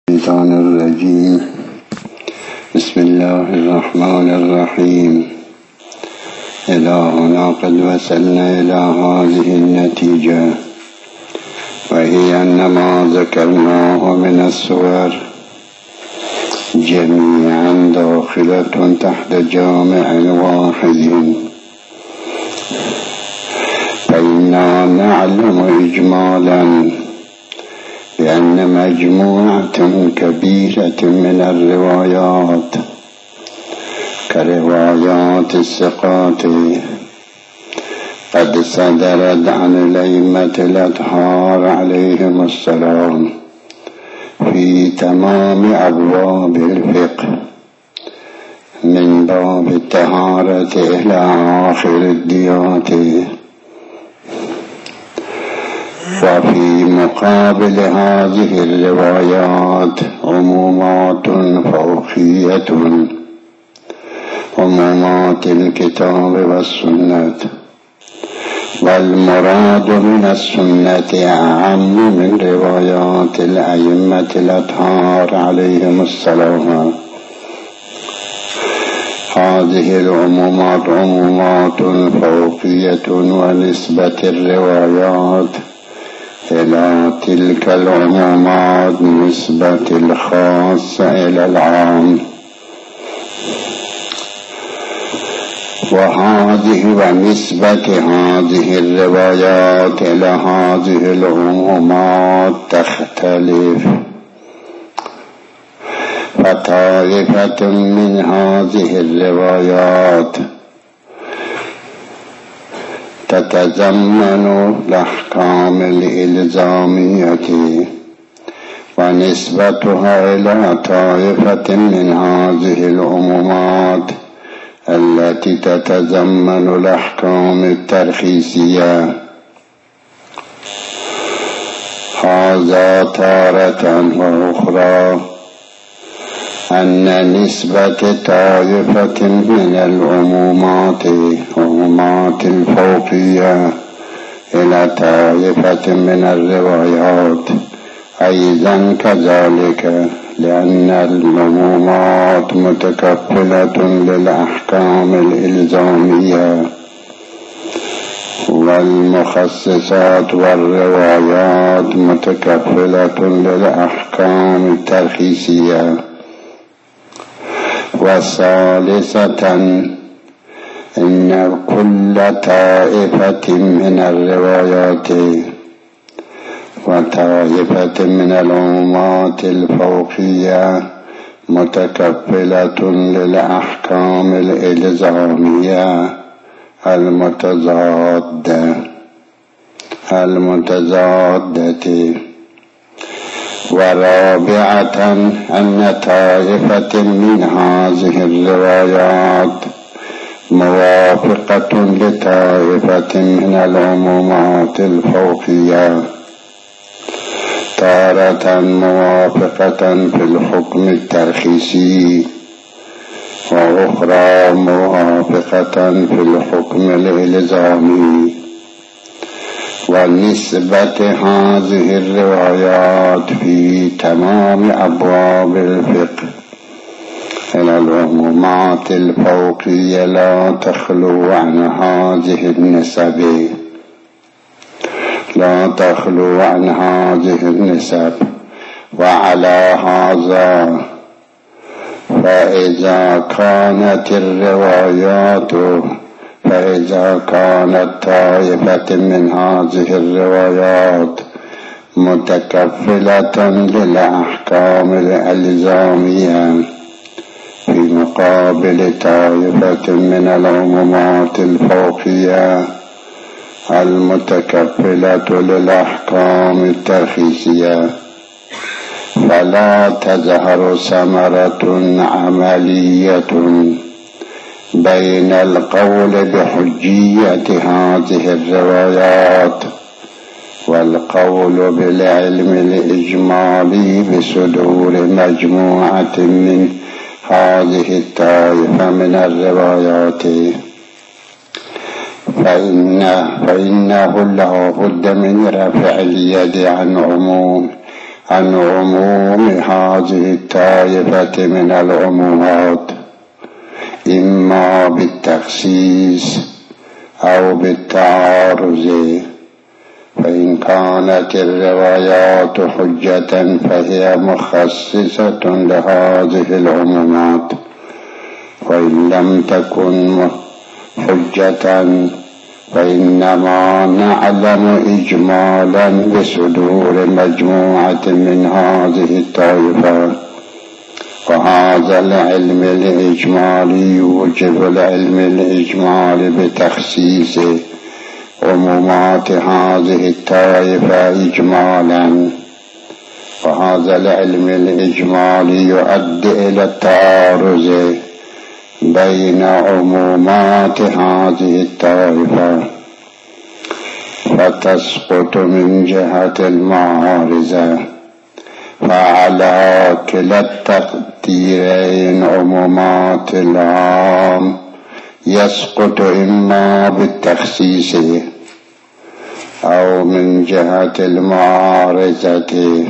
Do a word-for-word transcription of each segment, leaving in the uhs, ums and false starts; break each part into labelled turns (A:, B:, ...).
A: الشيطان الرجيم. بسم الله الرحمن الرحيم. إلهنا قد وصلنا إلى هذه النتيجة، وهي أن ما ذكرناه من الصور جميعا داخلة تحت جامع واحد، فإننا نعلم إجمالا بأن مجموعة كبيرة من الروايات كروايات الثقات قد صدرت عن الأئمة الأطهار عليهم السلام في تمام أبواب الفقه، من باب الطهارة إلى آخر الديات. وفي مقابل هذه الروايات عمومات فوقية، عمومات الكتاب والسنة، والمراد من السنة أعم من روايات الأئمة الأطهار عليهم السلام. هذه العمومات عمومات فوقية، ونسبة الروايات إلى تلك العمومات نسبة الخاص إلى العام. وهذه ونسبة هذه الروايات إلى هذه العمومات تختلف، فطائفة من هذه الروايات تتضمن الأحكام الإلزامية، ونسبتها إلى طائفة من هذه العمومات التي تتضمن الأحكام الترخيصية. هذا تارة، وأخرى أن نسبة طائفة من العمومات عمومات الفوقية إلى طائفة من الروايات أيضا كذلك، لأن العمومات متكفلة للأحكام الإلزامية، والمخصصات والروايات متكفلة للأحكام الترخيصية. وثالثة إن كل طائفة من الروايات وطائفة من العمومات الفوقية متكفلة للأحكام الإلزامية المتضادة المتضادة. ورابعة أن طائفة من هذه الروايات موافقة لطائفة من العمومات الفوقية، تارة موافقة في الحكم الترخيصي، وأخرى موافقة في الحكم الإلزامي. ونسبة هذه الروايات في تمام أبواب الفقه إلى العمومات الفوقية لا تخلو عن هذه النسب لا تخلو عن هذه النسب. وعلى هذا فإذا كانت الروايات فإذا كانت طائفة من هذه الروايات متكفلة للأحكام الإلزامية في مقابل طائفة من العمومات الفوقية المتكفلة للأحكام الترخيصية، فلا تظهر ثمرة عملية بين القول بحجية هذه الروايات والقول بالعلم الإجمالي بصدور مجموعة من هذه الطائفة من الروايات. فإن فإنه لا بد من رفع اليد عن عموم عن عموم هذه الطائفة من العمومات، إما بالتخصيص أو بالتعارض. فإن كانت الروايات حجة فهي مخصصة لهذه العمومات، وإن لم تكن حجة فإنما نعلم إجمالا بصدور مجموعة من هذه الطائفة، وهذا العلم الإجمالي يوجب العلم الإجمالي بتخصيص عمومات هذه الطائفة إجمالا، وهذا العلم الإجمالي يؤدي إلى التعارض بين عمومات هذه الطائفة، فتسقط من جهة المعارضة. فعلى كلا التقديرين عمومات العام يسقط إما بالتخصيص أو من جهة المعارضة،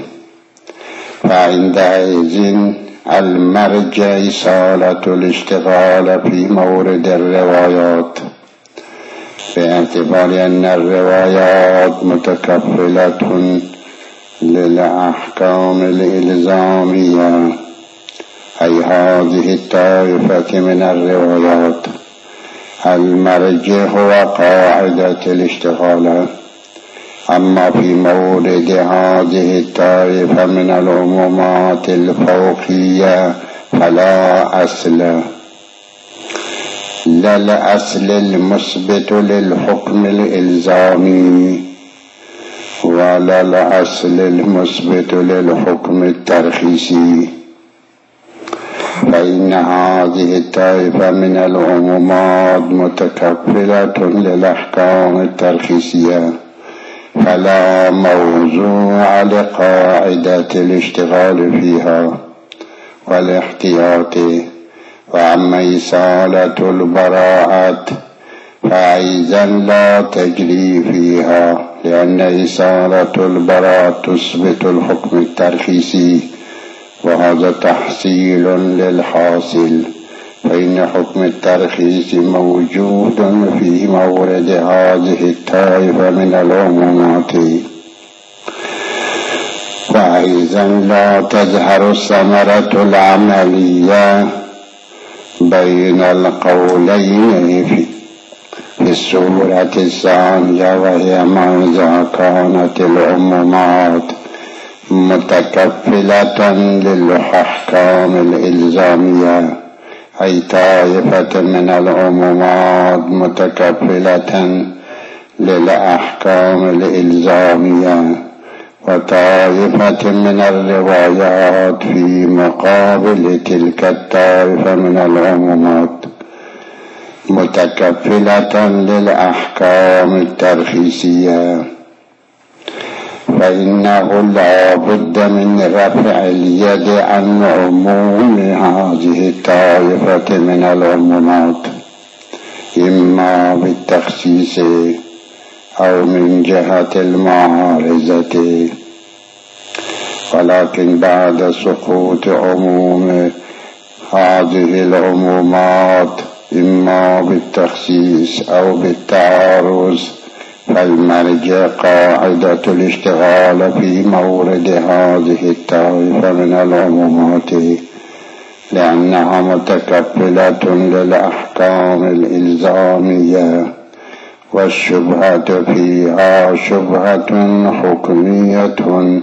A: فعندئذ المرجع إصالة الاشتغال في مورد الروايات، باعتبار أن الروايات متكفلة للأحكام الإلزامية، أي هذه الطائفة من الروايات. المرجع هو قاعدة الاشتغال. أما في مورد هذه الطائفة من العمومات الفوقية فلا أصل، لا الأصل المثبت للحكم الإلزامي ولا الأصل المثبت للحكم الترخيصي، فإن هذه الطائفة من العمومات متكفلة للأحكام الترخيصية، فلا موضوع لقاعدة الاشتغال فيها والاحتياط. وأما إصالة البراءة فأيضا لا تجري فيها، لأن إصالة البراءة تثبت الحكم الترخيصي، وهذا تحصيل للحاصل، فإن حكم الترخيص موجود في مورد هذه الطائفة من العمومات. وأيضا لا تظهر الثمرة العملية بين القولين في الصورة الثانية، وهي ما إذا كانت العمومات متكفلة للأحكام الإلزامية، أي طائفة من العمومات متكفلة للأحكام الإلزامية، وطائفة من الروايات في مقابل تلك الطائفة من العمومات متكفلة للأحكام الترخيصية. فإنه لا بد من رفع اليد عن عموم هذه الطائفة من العمومات، إما بالتخصيص أو من جهة المعارضة. ولكن بعد سقوط عموم هذه العمومات إما بالتخصيص أو بالتعارض، فالمرجع قاعدة الاشتغال في مورد هذه الطائفة من العمومات، لأنها متكفلة للأحكام الإلزامية، والشبهة فيها شبهة حكمية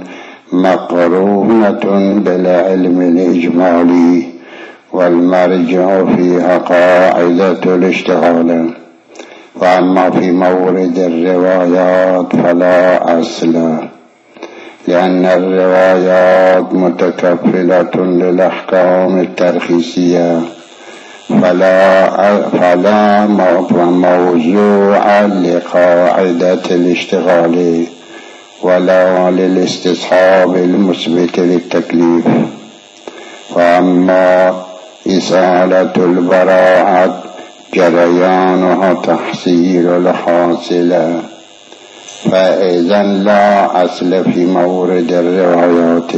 A: مقرونة بالعلم الإجمالي، والمرجع فيها قاعدة الاشتغال. وأما في مورد الروايات فلا أصل، لأن الروايات متكفلة للأحكام الترخيصية، فلا فلا موضوع لقاعدة الاشتغال ولا للاستصحاب المثبت للتكليف. وأما إزالة البراءة جريانها تحصيل الحاصل، فإذا لا أصل في مورد الروايات.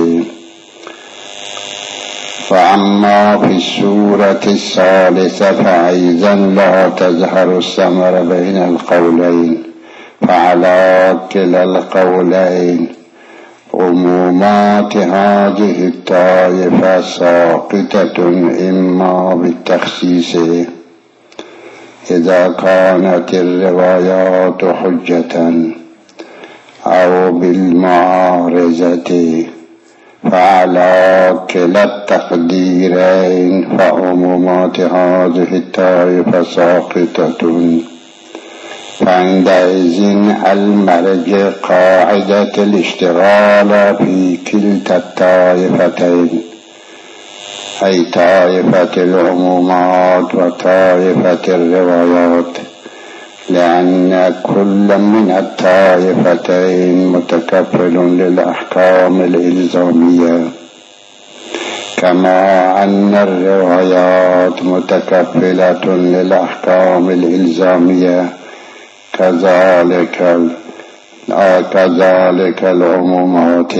A: فأما في السورة الثالثة فأيضا لا تظهر الثمرة بين القولين، فعلى كلا القولين عمومات هذه الطائفة ساقطة إما بالتخصيص إذا كانت الروايات حجة أو بالمعارضة، فعلى كلا التقديرين فعمومات هذه الطائفة ساقطة. فعندئذ المرجع قاعدة الاشتغال في كلتا الطائفتين، أي طائفة العمومات وطائفة الروايات، لأن كل من الطائفتين متكفل للأحكام الإلزامية، كما أن الروايات متكفلة للأحكام الإلزامية، كذلك كذلك العمومات.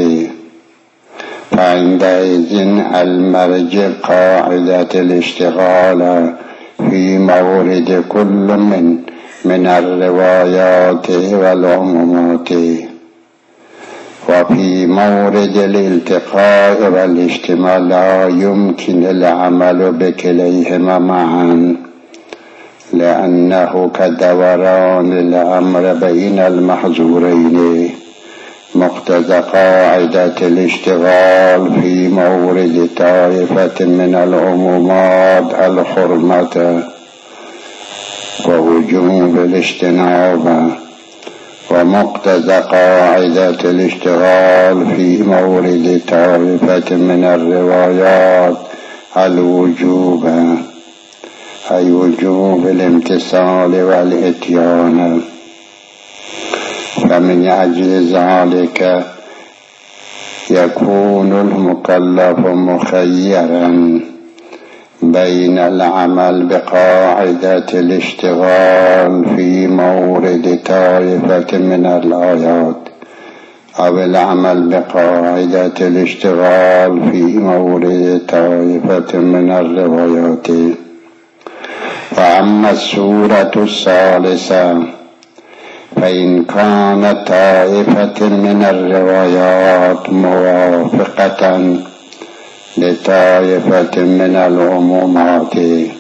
A: فعندئذ المرجع قاعدة الاشتغال في مورد كل من من الروايات والعمومات، وفي مورد الالتقاء والاشتمال لا يمكن العمل بكليهما معا، لأنه كدوران الأمر بين المحظورين. مقتضى قاعدة الاشتغال في مورد طائفة من العمومات الحرمة ووجوب الاجتناب، ومقتضى قاعدة الاشتغال في مورد طائفة من الروايات الوجوب، أي وجوب الامتثال والإتيان. فمن أجل ذلك يكون المكلف مخيرا بين العمل بقاعدة الاشتغال في مورد طائفة من الآيات أو العمل بقاعدة الاشتغال في مورد طائفة من الروايات. فأما السورة الثالثة فإن كانت طائفة من الروايات موافقة لطائفة من العمومات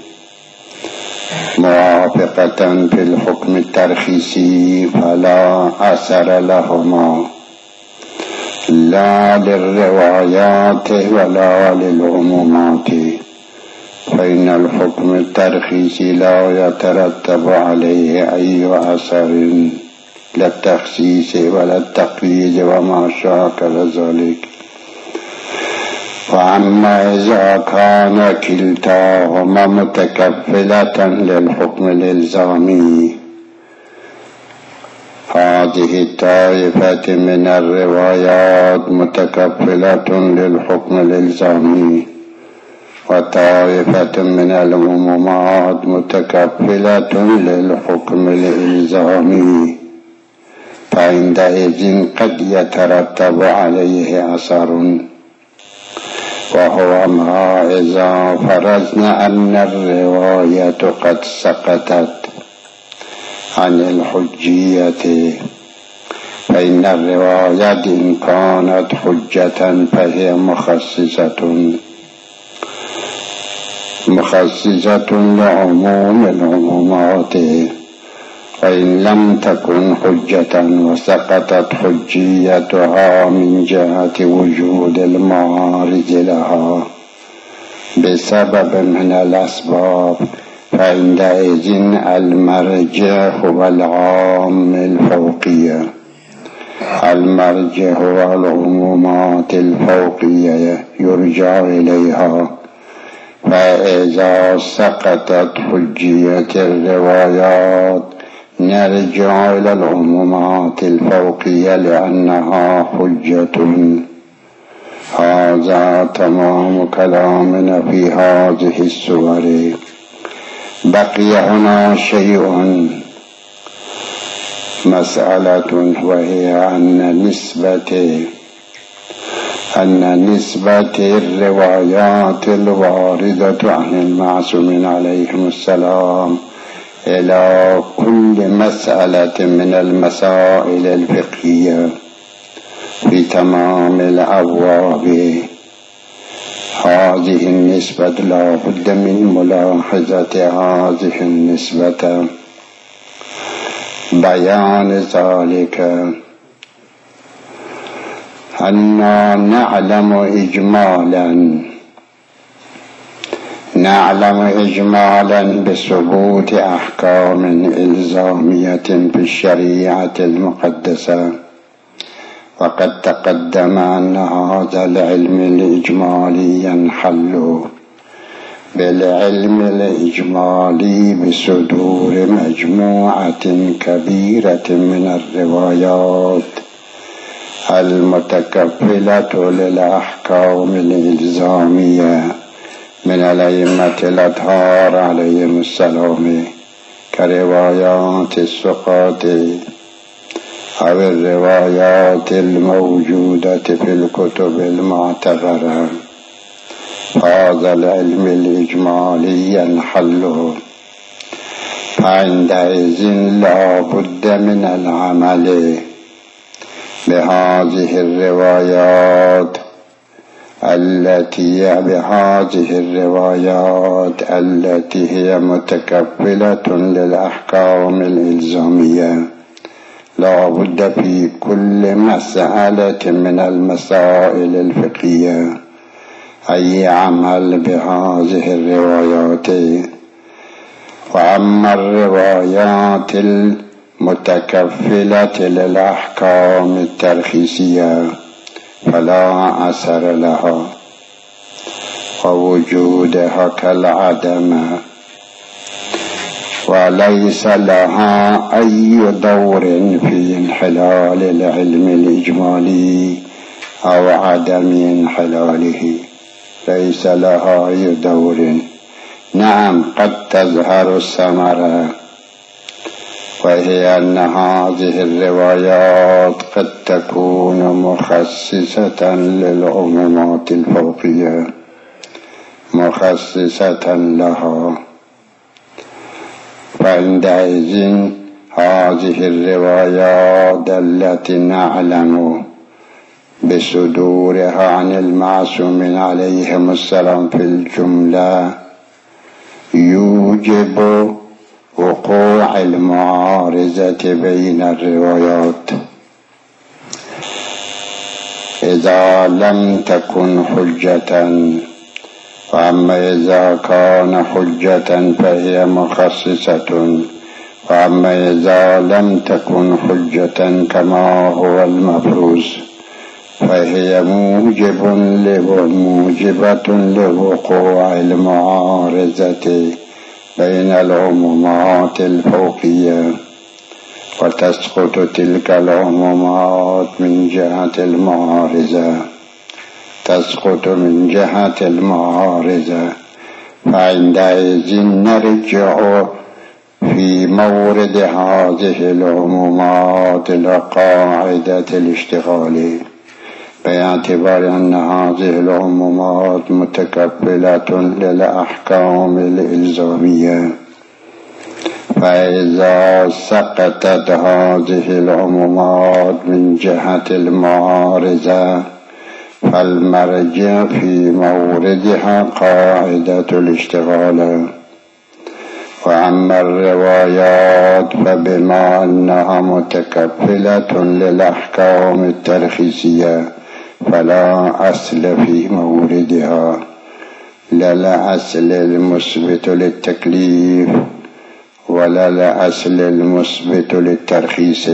A: موافقة في الحكم الترخيصي فلا أثر لهما، لا للروايات ولا للعمومات، فإن الحكم الترخيصي لا يترتب عليه أي أثر لا التخصيص ولا التقييد وما شاكل ذلك. وأما إذا كان كلتاهما متكفلة للحكم الإلزامي، هذه الطائفة من الروايات متكفلة للحكم الإلزامي، وطائفة من العمومات متكفلة للحكم الإلزامي، فعندئذ قد يترتب عليه أثر، وهو ما إذا فرضنا أن الرواية قد سقطت عن الحجية، فإن الرواية إن كانت حجة فهي مخصصة مخصصة لعموم العمومات، وإن لم تكن حجة وسقطت حجيتها من جهة وجود المعارض لها بسبب من الأسباب، فعندئذ المرجع هو العام الفوقية، المرجع هو العمومات الفوقية يرجع إليها. فإذا سقطت حجية الروايات نرجع إلى العمومات الفوقية لأنها حجة. هذا تمام كلامنا في هذه السور. بقي هنا شيء مسألة، وهي أن نسبة أن نسبة الروايات الواردة عن المعصومين عليهم السلام إلى كل مسألة من المسائل الفقهية في تمام الأبواب، هذه النسبة لا بد من ملاحظة هذه النسبة. بيان ذلك أننا نعلم إجمالا نعلم إجمالا بثبوت أحكام إلزامية في الشريعة المقدسة، وقد تقدم أن هذا العلم الإجمالي ينحل بالعلم الإجمالي بصدور مجموعة كبيرة من الروايات المتكفلة للأحكام الإلزامية من الأئمة الأطهار عليهم السلام، كروايات الثقات أو الروايات الموجودة في الكتب المعتبرة. هذا العلم الإجمالي ينحله، فعندئذ لا بد من العمل بهذه الروايات التي بهذه الروايات التي هي متكفلة للأحكام الإلزامية. لا بد في كل مسألة من المسائل الفقهية أي عمل بهذه الروايات. وأما الروايات المتكفلة للأحكام الترخيصية فلا أثر لها، ووجودها كالعدم، وليس لها أي دور في انحلال العلم الإجمالي أو عدم انحلاله، ليس لها أي دور. نعم قد تظهر الثمرة، وهي أن هذه الروايات قد تكون مخصصة للعمومات الفوقية، مخصصة لها، فعندئذ هذه الروايات التي نعلم بصدورها عن المعصومين عليهم السلام في الجملة يوجب وقوع المعارضة بين الروايات إذا لم تكن حجة، وأما إذا كان حجة فهي مخصصة، وأما إذا لم تكن حجة كما هو المفروض فهي موجب موجبة لوقوع المعارضة بين العمومات الفوقية، وتسقط تلك العمومات من جهة المعارضة تسقط من جهة المعارضة فعندئذ نرجع في مورد هذه العمومات لقاعدة الاشتغال، باعتبار أن هذه العمومات متكفلة للأحكام الإلزامية. فإذا سقطت هذه العمومات من جهة المعارضة فالمرجع في موردها قاعدة الاشتغال. وأما الروايات فبما أنها متكفلة للأحكام الترخيصية فلا أصل في موردها، لا الأصل المثبت للتكليف ولا الأصل المثبت للترخيص،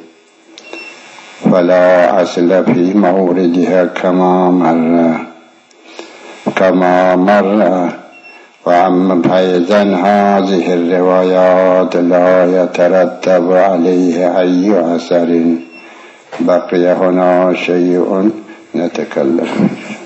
A: فلا أصل في موردها كما مر كما مر وأما فإذا هذه الروايات لا يترتب عليه أي أثر. بقي هنا شيء نتكلم